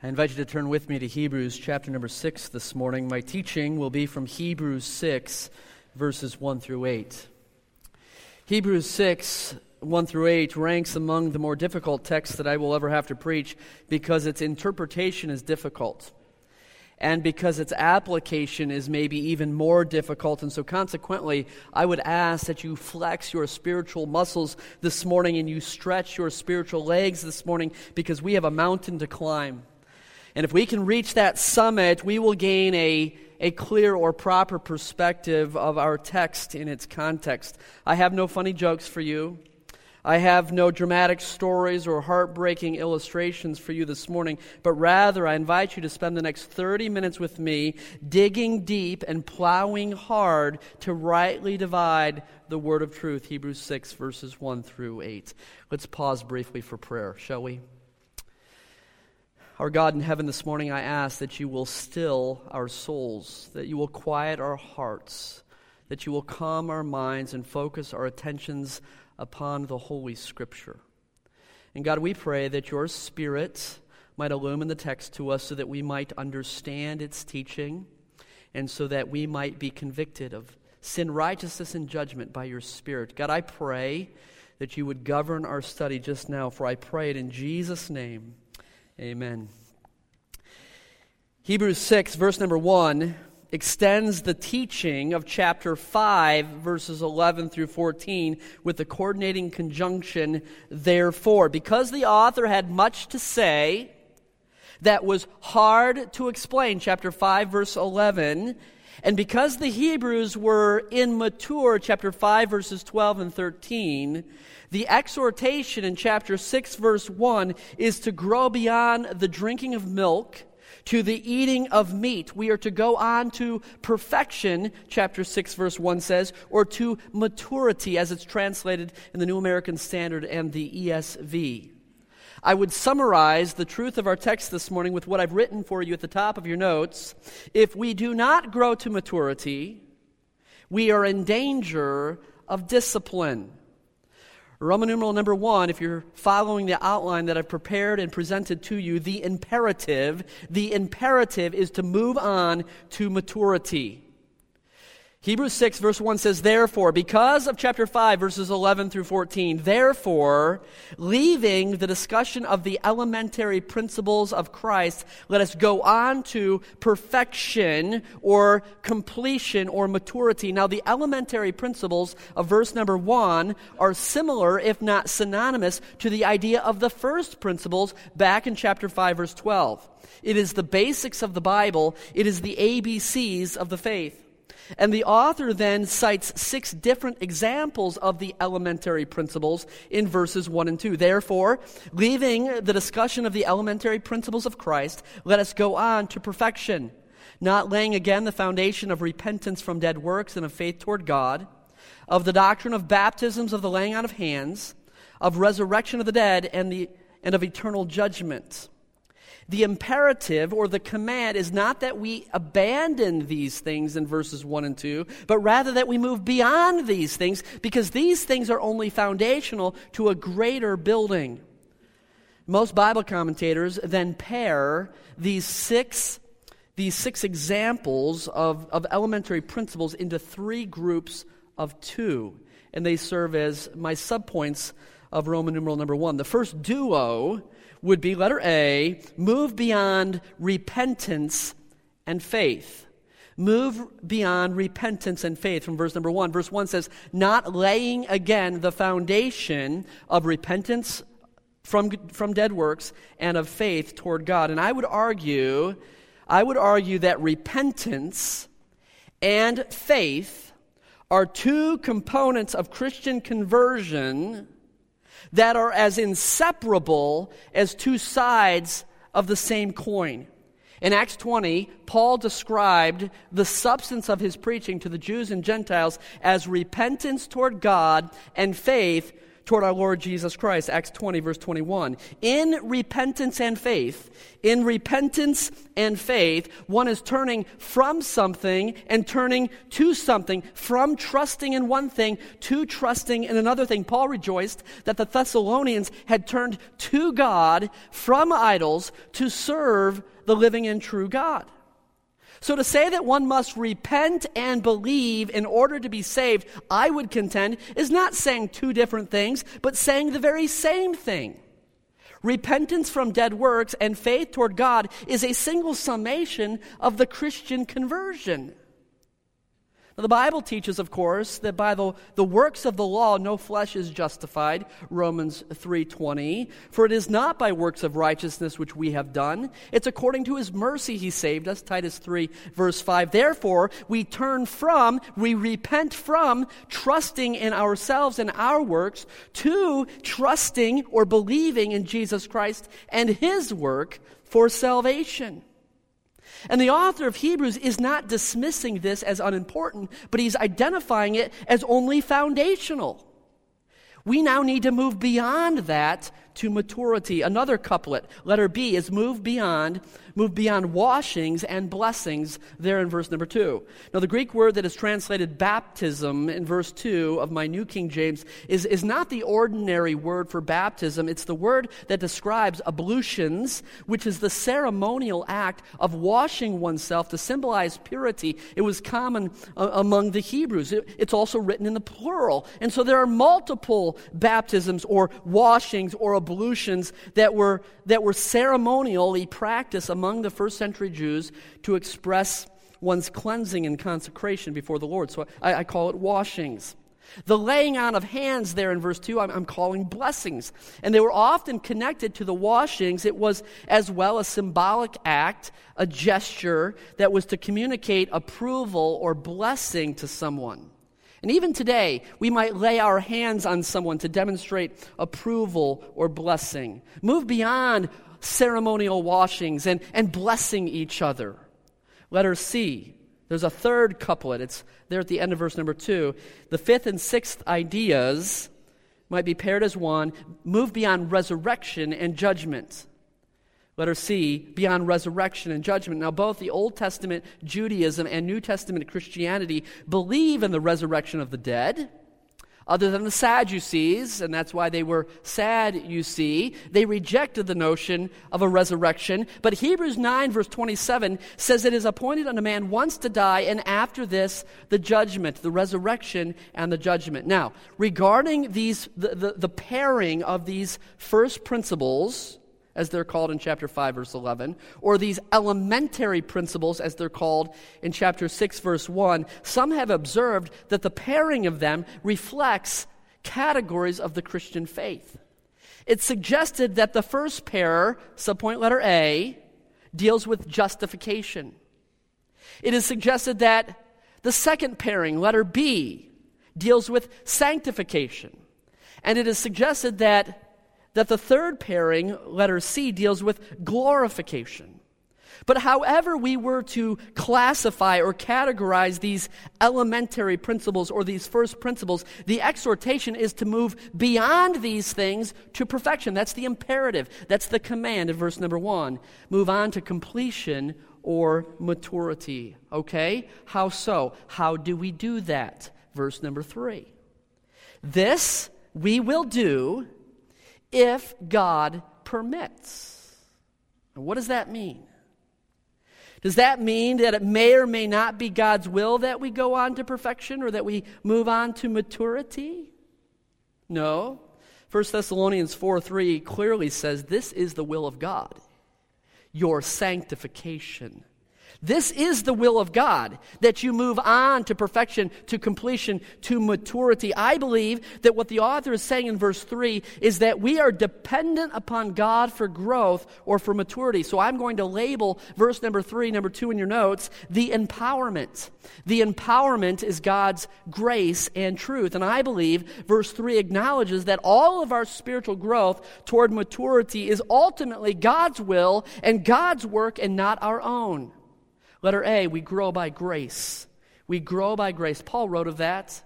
I invite you to turn with me to Hebrews chapter number 6 this morning. My teaching will be from Hebrews 6, verses 1 through 8. Hebrews 6, 1 through 8 ranks among the more difficult texts that I will ever have to preach because its interpretation is difficult and because its application is maybe even more difficult. And so consequently, I would ask that you flex your spiritual muscles this morning and you stretch your spiritual legs this morning because we have a mountain to climb. And if we can reach that summit, we will gain a clear or proper perspective of our text in its context. I have no funny jokes for you. I have no dramatic stories or heartbreaking illustrations for you this morning, but rather I invite you to spend the next 30 minutes with me digging deep and plowing hard to rightly divide the word of truth, Hebrews 6, verses 1 through 8. Let's pause briefly for prayer, shall we? Our God in heaven, this morning I ask that you will still our souls, that you will quiet our hearts, that you will calm our minds and focus our attentions upon the Holy Scripture. And God, we pray that your Spirit might illumine the text to us so that we might understand its teaching and so that we might be convicted of sin, righteousness, and judgment by your Spirit. God, I pray that you would govern our study just now, for I pray it in Jesus' name. Amen. Hebrews 6, verse number 1, extends the teaching of chapter 5, verses 11 through 14, with the coordinating conjunction, therefore. Because the author had much to say that was hard to explain, chapter 5, verse 11, and because the Hebrews were immature, chapter 5, verses 12 and 13, the exhortation in chapter 6, verse 1 is to grow beyond the drinking of milk to the eating of meat. We are to go on to perfection, chapter 6, verse 1 says, or to maturity, as it's translated in the New American Standard and the ESV. I would summarize the truth of our text this morning with what I've written for you at the top of your notes. If we do not grow to maturity, we are in danger of discipline. Roman numeral number 1, if you're following the outline that I've prepared and presented to you, the imperative is to move on to maturity. Hebrews 6, verse 1 says, therefore, because of chapter 5, verses 11 through 14, therefore, leaving the discussion of the elementary principles of Christ, let us go on to perfection or completion or maturity. Now, the elementary principles of verse number 1 are similar, if not synonymous, to the idea of the first principles back in chapter 5, verse 12. It is the basics of the Bible. It is the ABCs of the faith. And the author then cites 6 different examples of the elementary principles in verses 1 and 2. Therefore, leaving the discussion of the elementary principles of Christ, let us go on to perfection, not laying again the foundation of repentance from dead works and of faith toward God, of the doctrine of baptisms, of the laying on of hands, of resurrection of the dead, and of eternal judgment. The imperative or the command is not that we abandon these things in verses 1 and 2, but rather that we move beyond these things because these things are only foundational to a greater building. Most Bible commentators then pair these six examples of elementary principles into 3 groups of 2, and they serve as my subpoints of Roman numeral number 1. The first duo would be letter A, move beyond repentance and faith. Move beyond repentance and faith from verse number 1. Verse 1 says, not laying again the foundation of repentance from dead works and of faith toward God. And I would argue that repentance and faith are 2 components of Christian conversion that are as inseparable as 2 sides of the same coin. In Acts 20, Paul described the substance of his preaching to the Jews and Gentiles as repentance toward God and faith toward our Lord Jesus Christ, Acts 20, verse 21. In repentance and faith, one is turning from something and turning to something, from trusting in one thing to trusting in another thing. Paul rejoiced that the Thessalonians had turned to God from idols to serve the living and true God. So to say that one must repent and believe in order to be saved, I would contend, is not saying two different things, but saying the very same thing. Repentance from dead works and faith toward God is a single summation of the Christian conversion. Now, the Bible teaches, of course, that by the works of the law no flesh is justified, Romans 3:20. For it is not by works of righteousness which we have done. It's according to his mercy he saved us, Titus 3, verse 5. Therefore, we repent from trusting in ourselves and our works to trusting or believing in Jesus Christ and his work for salvation. And the author of Hebrews is not dismissing this as unimportant, but he's identifying it as only foundational. We now need to move beyond that to maturity. Another couplet, letter B, is move beyond washings and blessings there in verse number 2. Now the Greek word that is translated baptism in verse 2 of my New King James is not the ordinary word for baptism. It's the word that describes ablutions, which is the ceremonial act of washing oneself to symbolize purity. It was common among the Hebrews. It's also written in the plural. And so there are multiple baptisms or washings or ablutions that were ceremonially practiced among the first century Jews to express one's cleansing and consecration before the Lord. So I call it washings. The laying on of hands there in verse 2, I'm calling blessings. And they were often connected to the washings. It was as well a symbolic act, a gesture that was to communicate approval or blessing to someone. And even today, we might lay our hands on someone to demonstrate approval or blessing. Move beyond ceremonial washings and blessing each other. Letter C, there's a third couplet. It's there at the end of verse number 2. The fifth and sixth ideas might be paired as one. Move beyond resurrection and judgment. Letter C, beyond resurrection and judgment. Now, both the Old Testament Judaism and New Testament Christianity believe in the resurrection of the dead. Other than the Sadducees, and that's why they were sad, you see, they rejected the notion of a resurrection. But Hebrews 9, verse 27 says it is appointed unto man once to die, and after this, the judgment, the resurrection and the judgment. Now, regarding these, the pairing of these first principles, as they're called in chapter 5, verse 11, or these elementary principles, as they're called in chapter 6, verse 1, some have observed that the pairing of them reflects categories of the Christian faith. It's suggested that the first pair, subpoint letter A, deals with justification. It is suggested that the second pairing, letter B, deals with sanctification. And it is suggested that the third pairing, letter C, deals with glorification. But however we were to classify or categorize these elementary principles or these first principles, the exhortation is to move beyond these things to perfection. That's the imperative. That's the command in verse number 1. Move on to completion or maturity. Okay? How so? How do we do that? Verse number 3. This we will do if God permits. And what does that mean? Does that mean that it may or may not be God's will that we go on to perfection or that we move on to maturity? No. 1 Thessalonians 4:3 clearly says this is the will of God, your sanctification. This is the will of God, that you move on to perfection, to completion, to maturity. I believe that what the author is saying in verse 3 is that we are dependent upon God for growth or for maturity. So I'm going to label verse number 3, number 2 in your notes, the empowerment. The empowerment is God's grace and truth. And I believe verse 3 acknowledges that all of our spiritual growth toward maturity is ultimately God's will and God's work and not our own. Letter A, we grow by grace. We grow by grace. Paul wrote of that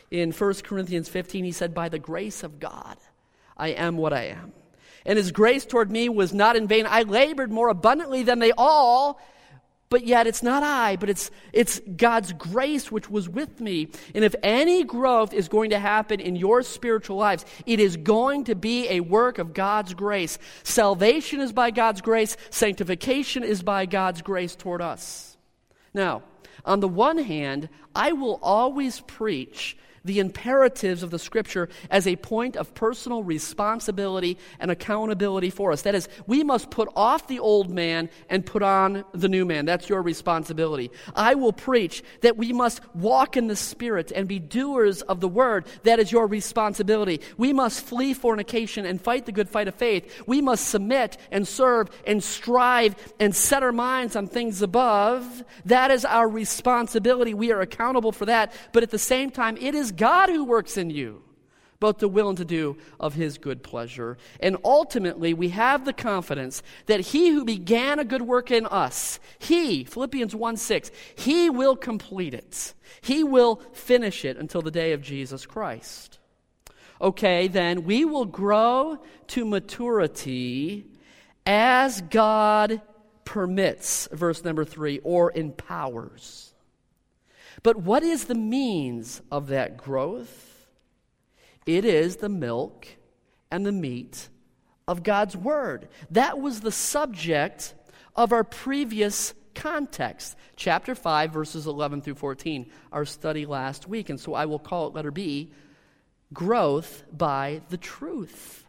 In 1 Corinthians 15, he said, by the grace of God, I am what I am. And his grace toward me was not in vain. I labored more abundantly than they all, but yet it's not I, but it's God's grace which was with me. And if any growth is going to happen in your spiritual lives, it is going to be a work of God's grace. Salvation is by God's grace. Sanctification is by God's grace toward us. Now, on the one hand, I will always preach the imperatives of the Scripture as a point of personal responsibility and accountability for us. That is, we must put off the old man and put on the new man. That's your responsibility. I will preach that we must walk in the Spirit and be doers of the Word. That is your responsibility. We must flee fornication and fight the good fight of faith. We must submit and serve and strive and set our minds on things above. That is our responsibility. We are accountable for that. But at the same time, it is God who works in you, both to will and to do of his good pleasure. And ultimately, we have the confidence that he who began a good work in us, he, Philippians 1:6, he will complete it. He will finish it until the day of Jesus Christ. Okay, then, we will grow to maturity as God permits, verse number 3, or empowers. But what is the means of that growth? It is the milk and the meat of God's Word. That was the subject of our previous context, chapter 5, verses 11 through 14, our study last week. And so I will call it letter B, growth by the truth.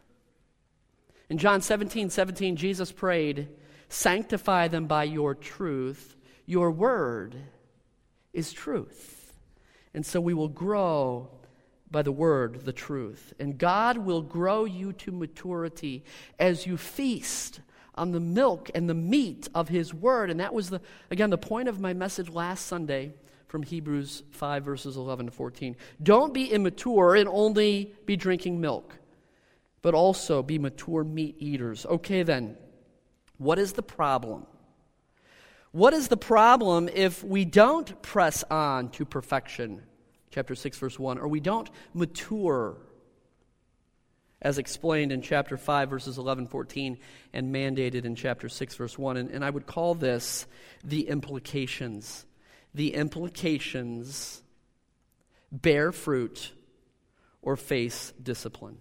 In John 17:17, Jesus prayed, sanctify them by your truth. Your word is truth. And so we will grow by the word, the truth. And God will grow you to maturity as you feast on the milk and the meat of his word. And that was, the point of my message last Sunday from Hebrews 5, verses 11 to 14. Don't be immature and only be drinking milk, but also be mature meat eaters. Okay then, what is the problem? What is the problem if we don't press on to perfection, chapter 6, verse 1, or we don't mature, as explained in chapter 5, verses 11, 14, and mandated in chapter 6, verse 1? And I would call this the implications. The implications bear fruit or face discipline.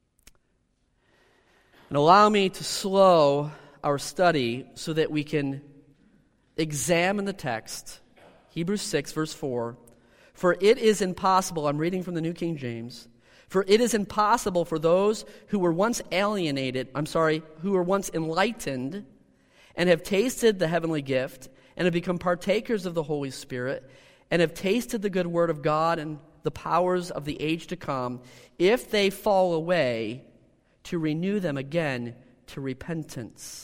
And allow me to slow our study so that we can examine the text, Hebrews 6, verse 4. For it is impossible, I'm reading from the New King James, for it is impossible for those who were once who were once enlightened and have tasted the heavenly gift and have become partakers of the Holy Spirit and have tasted the good word of God and the powers of the age to come, if they fall away, to renew them again to repentance.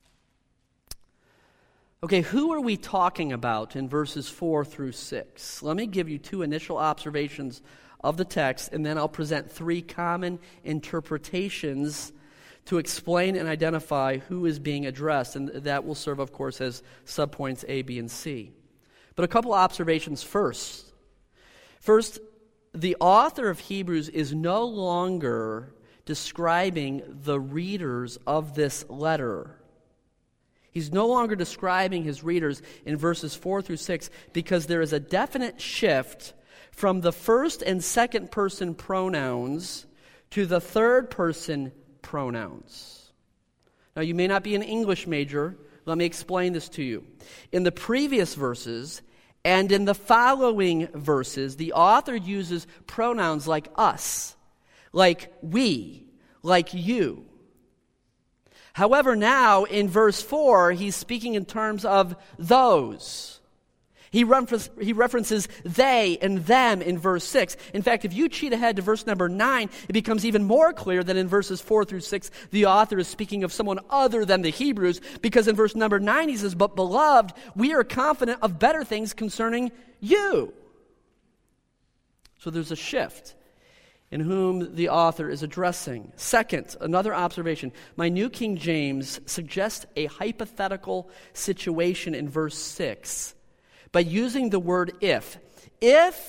Okay, who are we talking about in verses 4 through 6? Let me give you two initial observations of the text, and then I'll present three common interpretations to explain and identify who is being addressed, and that will serve, of course, as subpoints A, B, and C. But a couple observations first. First, the author of Hebrews is no longer describing the readers of this letter. He's no longer describing his readers in verses 4 through 6 because there is a definite shift from the first and second person pronouns to the third person pronouns. Now, you may not be an English major. Let me explain this to you. In the previous verses and in the following verses, the author uses pronouns like us, like we, like you. However, now in verse 4, he's speaking in terms of those. He references they and them in verse 6. In fact, if you cheat ahead to verse number 9, it becomes even more clear that in verses 4 through 6, the author is speaking of someone other than the Hebrews, because in verse number 9 he says, but beloved, we are confident of better things concerning you. So there's a shift in whom the author is addressing. Second, another observation. My New King James suggests a hypothetical situation in verse 6 by using the word if. If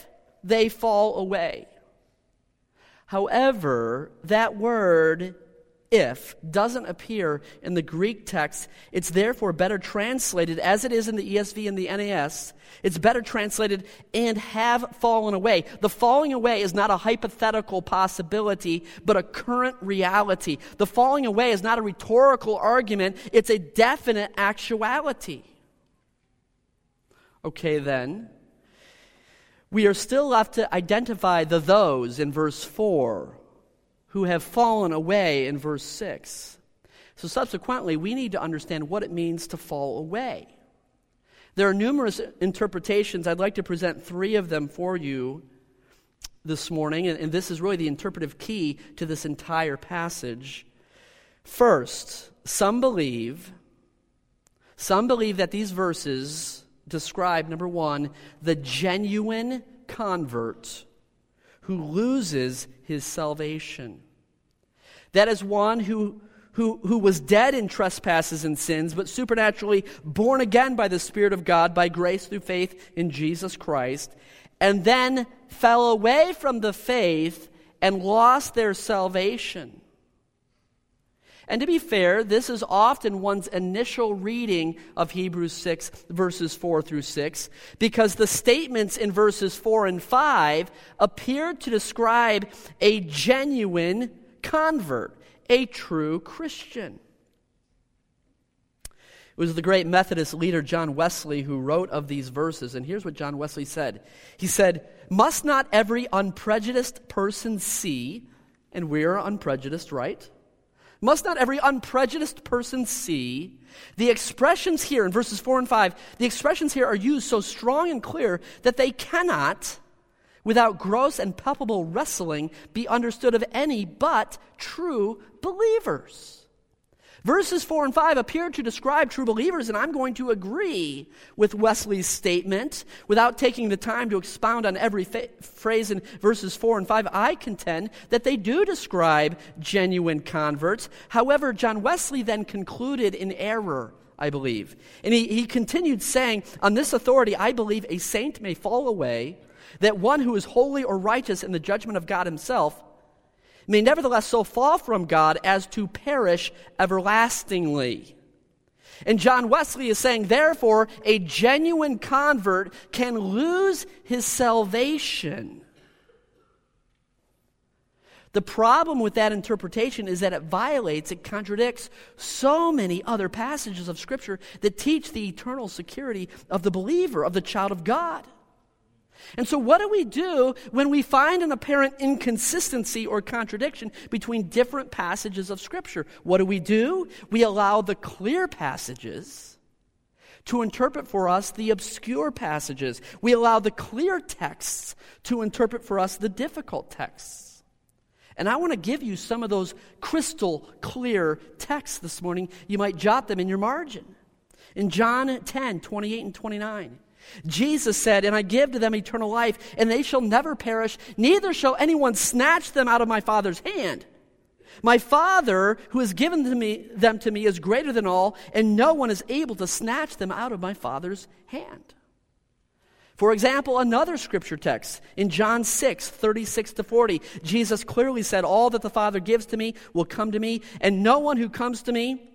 they fall away. However, that word if doesn't appear in the Greek text. It's therefore better translated, as it is in the ESV and the NAS, it's better translated, and have fallen away. The falling away is not a hypothetical possibility, but a current reality. The falling away is not a rhetorical argument, it's a definite actuality. Okay, then, we are still left to identify the those in verse 4 who have fallen away in verse 6. So subsequently, we need to understand what it means to fall away. There are numerous interpretations. I'd like to present 3 of them for you this morning, and this is really the interpretive key to this entire passage. First, some believe that these verses describe, number 1, the genuine convert who loses his salvation. That is one who was dead in trespasses and sins, but supernaturally born again by the Spirit of God, by grace through faith in Jesus Christ, and then fell away from the faith and lost their salvation. And to be fair, this is often one's initial reading of Hebrews 6, verses 4 through 6, because the statements in verses 4 and 5 appear to describe a genuine convert, a true Christian. It was the great Methodist leader John Wesley who wrote of these verses, and here's what John Wesley said. He said, "Must not every unprejudiced person see," and we're unprejudiced, right? Must not every unprejudiced person see the expressions here in verses 4 and 5, the expressions here are used so strong and clear that they cannot, without gross and palpable wrestling, be understood of any but true believers. Verses 4 and 5 appear to describe true believers, and I'm going to agree with Wesley's statement. Without taking the time to expound on every phrase in verses 4 and 5, I contend that they do describe genuine converts. However, John Wesley then concluded in error, I believe. And he continued saying, "On this authority, I believe a saint may fall away, that one who is holy or righteous in the judgment of God himself may nevertheless so fall from God as to perish everlastingly." And John Wesley is saying, therefore, a genuine convert can lose his salvation. The problem with that interpretation is that it contradicts so many other passages of Scripture that teach the eternal security of the believer, of the child of God. And so what do we do when we find an apparent inconsistency or contradiction between different passages of Scripture? What do? We allow the clear passages to interpret for us the obscure passages. We allow the clear texts to interpret for us the difficult texts. And I want to give you some of those crystal clear texts this morning. You might jot them in your margin. In John 10, 28 and 29, Jesus said, "And I give to them eternal life, and they shall never perish, neither shall anyone snatch them out of my Father's hand. My Father, who has given them to me, is greater than all, and no one is able to snatch them out of my Father's hand." For example, another scripture text in John 6, 36 to 40, Jesus clearly said, "All that the Father gives to me will come to me, and one who comes to me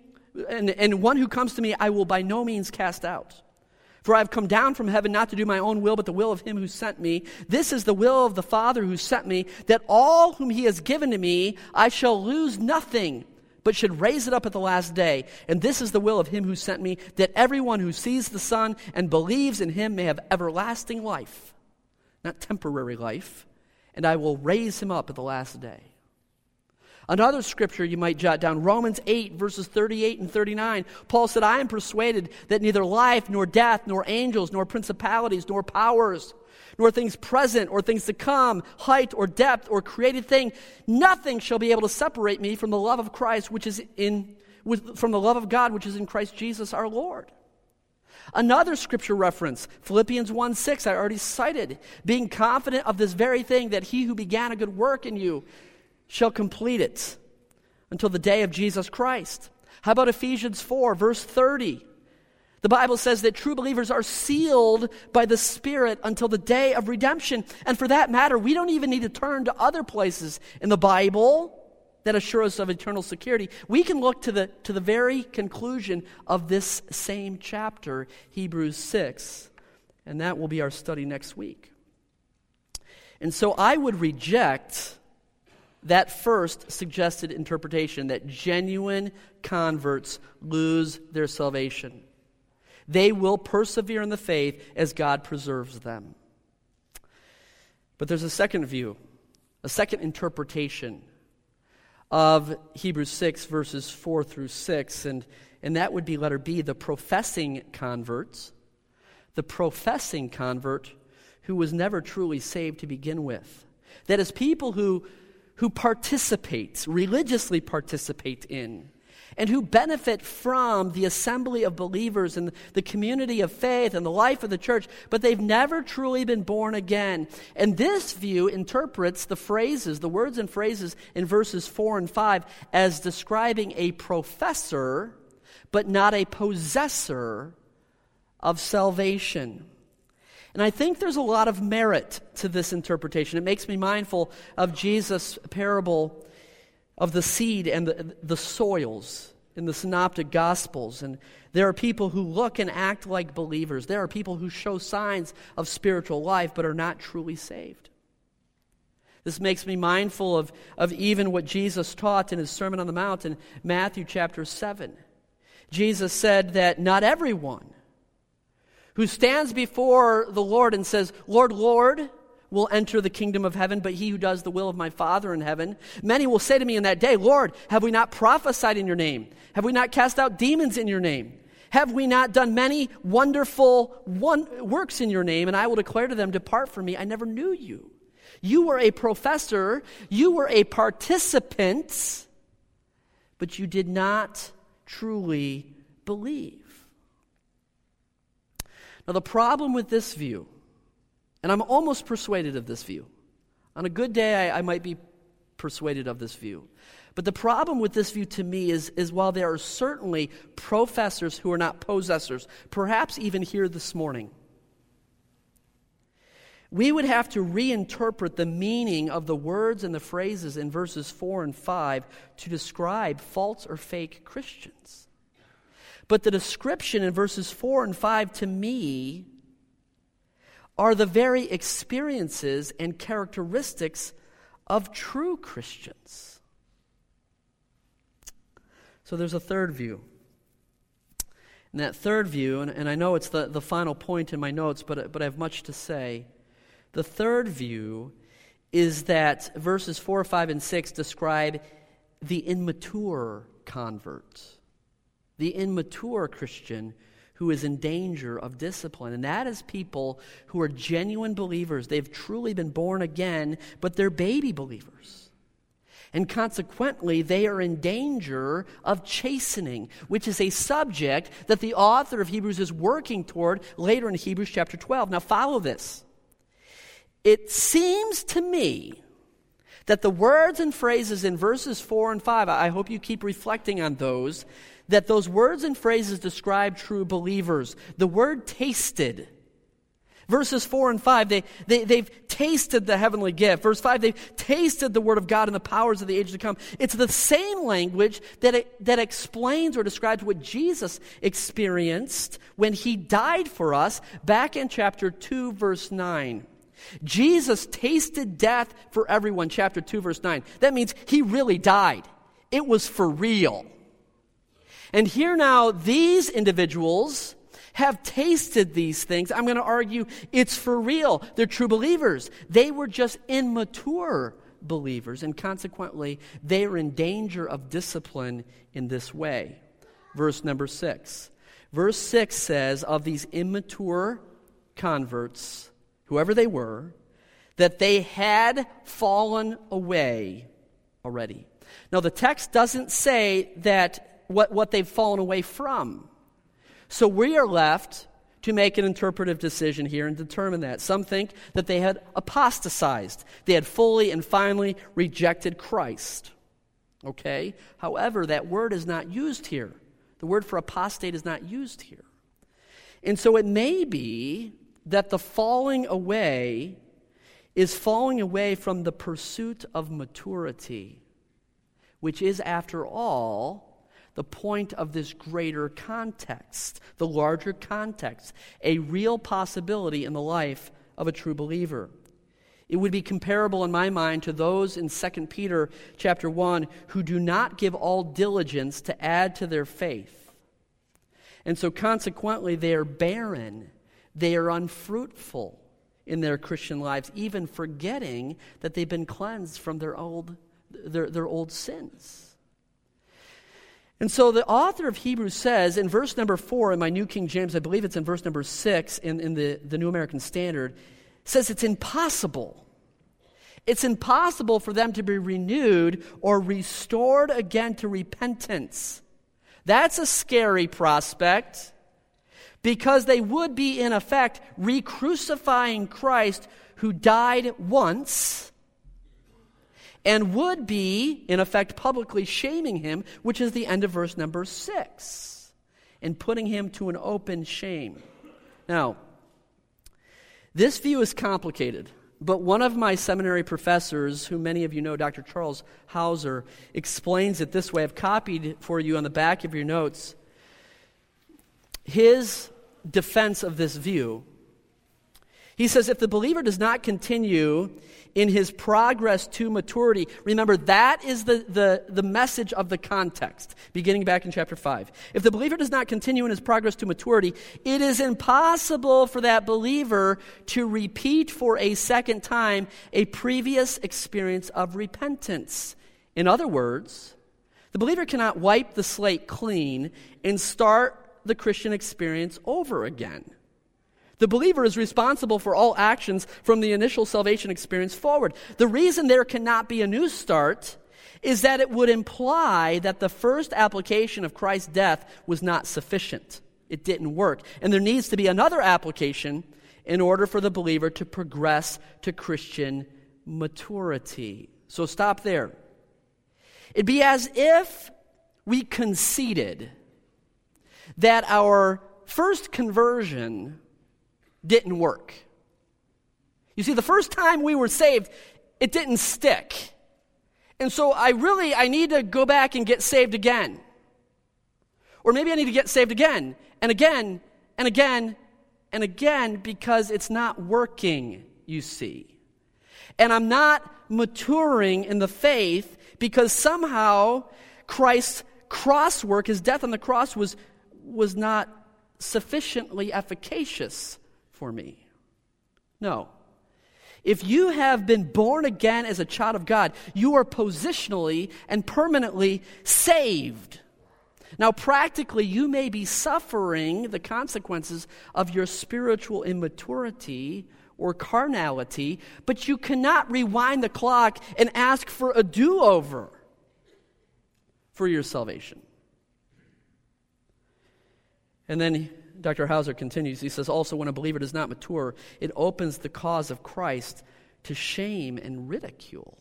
I will by no means cast out. For I have come down from heaven not to do my own will, but the will of him who sent me. This is the will of the Father who sent me, that all whom he has given to me I shall lose nothing, but should raise it up at the last day. And this is the will of him who sent me, that everyone who sees the Son and believes in him may have everlasting life," not temporary life, "and I will raise him up at the last day." Another scripture you might jot down, Romans 8, verses 38 and 39. Paul said, "I am persuaded that neither life, nor death, nor angels, nor principalities, nor powers, nor things present or things to come, height or depth or created thing, nothing shall be able to separate me from the love of Christ, from the love of God, which is in Christ Jesus our Lord." Another scripture reference, Philippians 1:6, I already cited, "Being confident of this very thing, that he who began a good work in you shall complete it until the day of Jesus Christ." How about Ephesians 4, verse 30? The Bible says that true believers are sealed by the Spirit until the day of redemption. And for that matter, we don't even need to turn to other places in the Bible that assure us of eternal security. We can look to the very conclusion of this same chapter, Hebrews 6, and that will be our study next week. And so I would reject that first suggested interpretation that genuine converts lose their salvation. They will persevere in the faith as God preserves them. But there's a second view, a second interpretation of Hebrews 6, verses 4 through 6, and that would be letter B, the professing convert who was never truly saved to begin with. That is, people who religiously participate in, and who benefit from the assembly of believers and the community of faith and the life of the church, but they've never truly been born again. And this view interprets the words and phrases in verses 4 and 5 as describing a professor, but not a possessor of salvation. And I think there's a lot of merit to this interpretation. It makes me mindful of Jesus' parable of the seed and the soils in the Synoptic Gospels. And there are people who look and act like believers. There are people who show signs of spiritual life but are not truly saved. This makes me mindful of even what Jesus taught in his Sermon on the Mount in Matthew chapter 7. Jesus said that not everyone who stands before the Lord and says, "Lord, Lord," will enter the kingdom of heaven, but he who does the will of my Father in heaven. Many will say to me in that day, "Lord, have we not prophesied in your name? Have we not cast out demons in your name? Have we not done many wonderful works in your name?" And I will declare to them, "Depart from me, I never knew you. You were a professor, you were a participant, but you did not truly believe." Now the problem with this view, and I'm almost persuaded of this view. On a good day, I might be persuaded of this view. But the problem with this view to me is while there are certainly professors who are not possessors, perhaps even here this morning, we would have to reinterpret the meaning of the words and the phrases in verses 4 and 5 to describe false or fake Christians. But the description in verses 4 and 5 to me are the very experiences and characteristics of true Christians. So there's a third view. And that third view, and I know it's the final point in my notes, but I have much to say. The third view is that verses 4, 5, and 6 describe the immature convert, the immature Christian who is in danger of discipline. And that is people who are genuine believers. They've truly been born again, but they're baby believers. And consequently, they are in danger of chastening, which is a subject that the author of Hebrews is working toward later in Hebrews chapter 12. Now follow this. It seems to me that the words and phrases in verses 4 and 5, I hope you keep reflecting on those, that those words and phrases describe true believers. The word tasted. Verses 4 and 5, they've tasted the heavenly gift. Verse 5, they've tasted the word of God and the powers of the age to come. It's the same language that explains or describes what Jesus experienced when he died for us back in chapter 2, verse 9. Jesus tasted death for everyone, chapter 2, verse 9. That means he really died. It was for real. And here now, these individuals have tasted these things. I'm going to argue it's for real. They're true believers. They were just immature believers, and consequently, they are in danger of discipline in this way. Verse number 6. Verse 6 says, of these immature converts, whoever they were, that they had fallen away already. Now, the text doesn't say that what they've fallen away from. So we are left to make an interpretive decision here and determine that. Some think that they had apostatized. They had fully and finally rejected Christ. Okay? However, that word is not used here. The word for apostate is not used here. And so it may be that the falling away is falling away from the pursuit of maturity, which is, after all, the point of this greater context, the larger context, a real possibility in the life of a true believer. It would be comparable in my mind to those in 2 Peter chapter 1 who do not give all diligence to add to their faith. And so consequently they are barren, they are unfruitful in their Christian lives, even forgetting that they've been cleansed from their old sins. And so the author of Hebrews says in verse number 4 in my New King James, I believe it's in verse number 6 in the New American Standard, says it's impossible. It's impossible for them to be renewed or restored again to repentance. That's a scary prospect because they would be, in effect, re-crucifying Christ who died once and would be, in effect, publicly shaming him, which is the end of verse number 6, and putting him to an open shame. Now, this view is complicated, but one of my seminary professors, who many of you know, Dr. Charles Hauser, explains it this way. I've copied for you on the back of your notes his defense of this view. He says, if the believer does not continue in his progress to maturity, remember that is the message of the context, beginning back in chapter 5. If the believer does not continue in his progress to maturity, it is impossible for that believer to repeat for a second time a previous experience of repentance. In other words, the believer cannot wipe the slate clean and start the Christian experience over again. The believer is responsible for all actions from the initial salvation experience forward. The reason there cannot be a new start is that it would imply that the first application of Christ's death was not sufficient. It didn't work. And there needs to be another application in order for the believer to progress to Christian maturity. So stop there. It'd be as if we conceded that our first conversion didn't work. You see, the first time we were saved, it didn't stick. And so I need to go back and get saved again. Or maybe I need to get saved again, and again, and again, and again, because it's not working, you see. And I'm not maturing in the faith because somehow Christ's cross work, his death on the cross, was not sufficiently efficacious for me. No. If you have been born again as a child of God, you are positionally and permanently saved. Now, practically, you may be suffering the consequences of your spiritual immaturity or carnality, but you cannot rewind the clock and ask for a do-over for your salvation. And then Dr. Hauser continues. He says, also, when a believer does not mature, it opens the cause of Christ to shame and ridicule.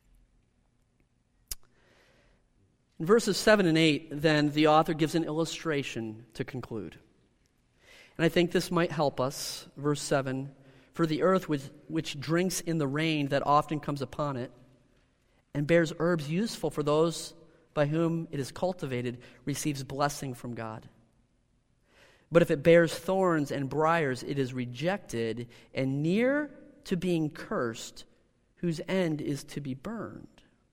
In verses 7 and 8, then, the author gives an illustration to conclude. And I think this might help us. Verse 7, for the earth which drinks in the rain that often comes upon it, and bears herbs useful for those by whom it is cultivated, receives blessing from God. But if it bears thorns and briars, it is rejected and near to being cursed, whose end is to be burned.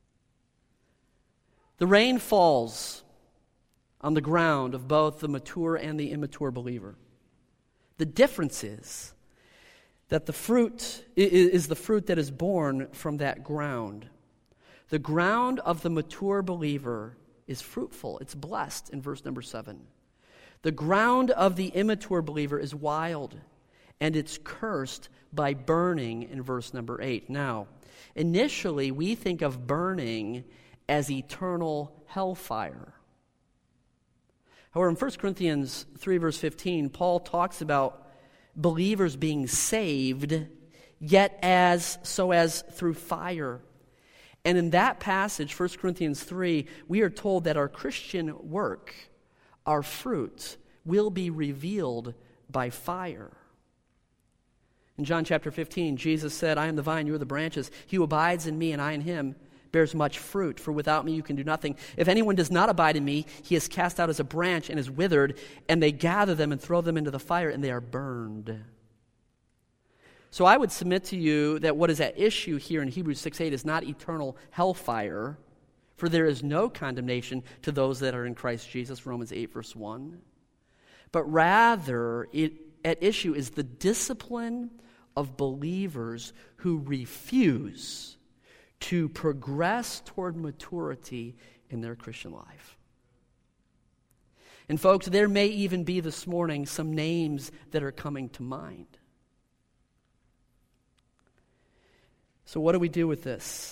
The rain falls on the ground of both the mature and the immature believer. The difference is that the fruit is the fruit that is born from that ground. The ground of the mature believer is fruitful. It's blessed in verse number 7. The ground of the immature believer is wild, and it's cursed by burning in verse number 8. Now, initially, we think of burning as eternal hellfire. However, in 1 Corinthians 3, verse 15, Paul talks about believers being saved, yet as through fire. And in that passage, 1 Corinthians 3, we are told that our Christian work, our fruit, will be revealed by fire. In John chapter 15, Jesus said, I am the vine, you are the branches. He who abides in me and I in him bears much fruit, for without me you can do nothing. If anyone does not abide in me, he is cast out as a branch and is withered, and they gather them and throw them into the fire, and they are burned. So I would submit to you that what is at issue here in Hebrews 6:8 is not eternal hellfire, for there is no condemnation to those that are in Christ Jesus, Romans 8, verse 1. But rather, at issue is the discipline of believers who refuse to progress toward maturity in their Christian life. And folks, there may even be this morning some names that are coming to mind. So what do we do with this?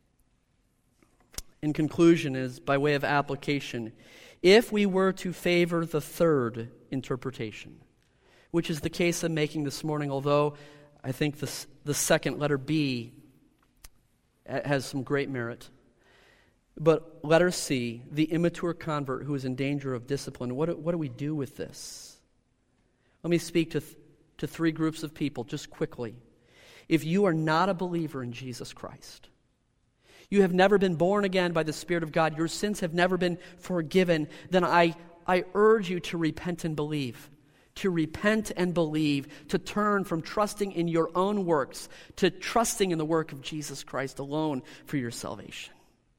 In conclusion, is by way of application, if we were to favor the third interpretation, which is the case I'm making this morning, although I think the second, letter B, has some great merit. But letter C, the immature convert who is in danger of discipline, what do we do with this? Let me speak to three groups of people just quickly. If you are not a believer in Jesus Christ, you have never been born again by the Spirit of God, your sins have never been forgiven, then I urge you to repent and believe. To repent and believe, to turn from trusting in your own works to trusting in the work of Jesus Christ alone for your salvation.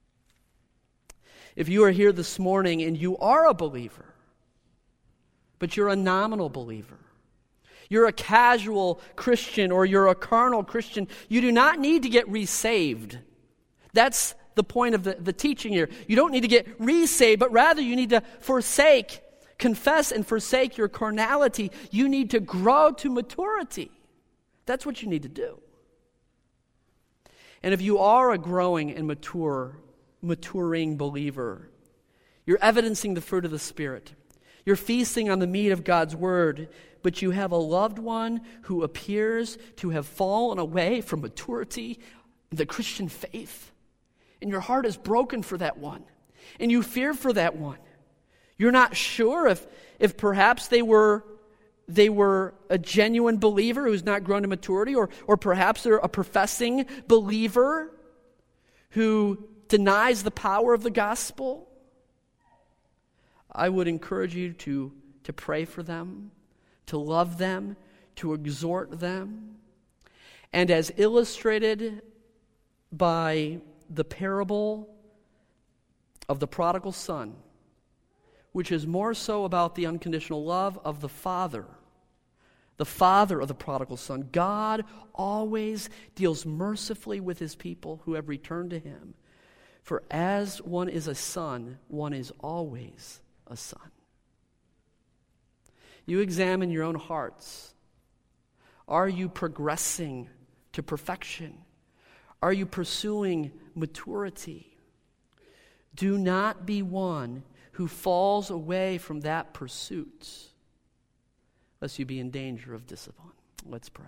If you are here this morning and you are a believer, but you're a nominal believer, you're a casual Christian or you're a carnal Christian, you do not need to get resaved. That's the point of the teaching here. You don't need to get resaved, but rather you need to confess and forsake your carnality. You need to grow to maturity. That's what you need to do. And if you are a growing and maturing believer, you're evidencing the fruit of the Spirit. You're feasting on the meat of God's Word, but you have a loved one who appears to have fallen away from maturity in the Christian faith. And your heart is broken for that one. And you fear for that one. You're not sure if perhaps they were a genuine believer who's not grown to maturity, or perhaps they're a professing believer who denies the power of the gospel. I would encourage you to pray for them, to love them, to exhort them. And as illustrated by the parable of the prodigal son, which is more so about the unconditional love of the father of the prodigal son. God always deals mercifully with his people who have returned to him. For as one is a son, one is always a son. You examine your own hearts. Are you progressing to perfection? Are you pursuing maturity? Do not be one who falls away from that pursuit, lest you be in danger of discipline. Let's pray.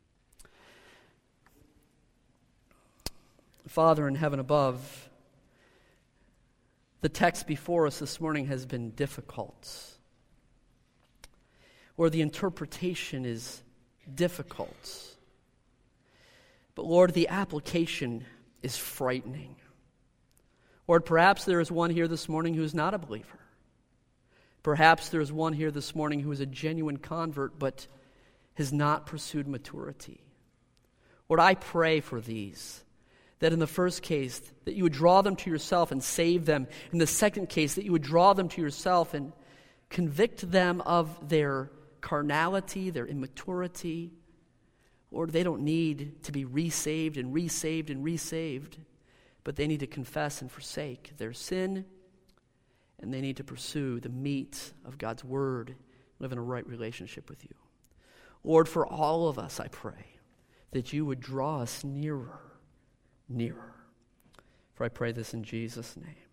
Father in heaven above, the text before us this morning has been difficult, or the interpretation is difficult. But Lord, the application is frightening. Lord, perhaps there is one here this morning who is not a believer. Perhaps there is one here this morning who is a genuine convert but has not pursued maturity. Lord, I pray for these, that in the first case, that you would draw them to yourself and save them. In the second case, that you would draw them to yourself and convict them of their carnality, their immaturity. Lord, they don't need to be resaved and resaved and resaved, but they need to confess and forsake their sin, and they need to pursue the meat of God's Word, live in a right relationship with you. Lord, for all of us, I pray that you would draw us nearer. For I pray this in Jesus' name.